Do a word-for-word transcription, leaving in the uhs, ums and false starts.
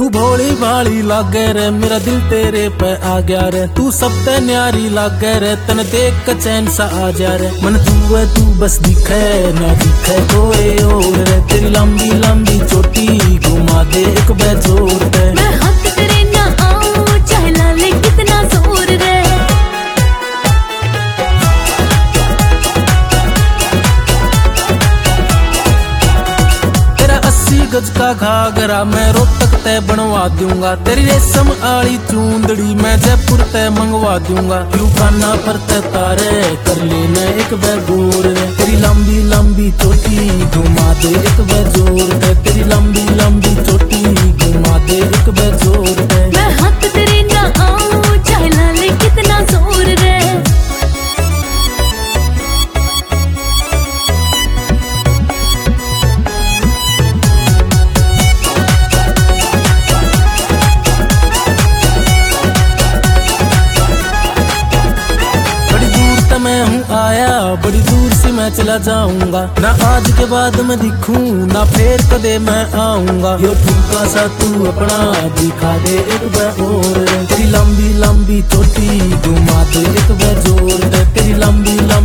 भोली भाली लागे रे, मेरा दिल तेरे पे आ गया रे। तू सब ते न्यारी लागे रे, तन देख के चैन सा आ जा रे। मन तू है तू बस दिखे ना दिखे कोई और रे। तेरी लंबी लंबी चोटी घुमा दे एक बेजोर पे। मैं हाथ तेरे ना आऊं चाहे ला ले कितना जोर रे। गज का घाघरा मैं रोहतक तय बनवा दूंगा। तेरी रेशम आली चूंदड़ी मैं जयपुर तय मंगवा दूंगा। क्यों खाना पर तय तारे कर लेना एक बेगोर रे। तेरी लंबी लंबी चोटी घुमा दे एक बेजोर पे। तेरी लंबी लंबी चोटी घुमा दे एक बेजोर पे। मैं हाथ तेरे ना आऊं चाहे ला ले कितना जोर रे। मैं हूँ आया बड़ी दूर से मैं चला जाऊंगा। ना आज के बाद मैं दिखूं ना फिर कदे मैं आऊंगा। यो ठुमका सा तू अपना दिखा दे एक बार और। तेरी लंबी लंबी चोटी घुमा दे एक बार जोर। तेरी लंबी लंबी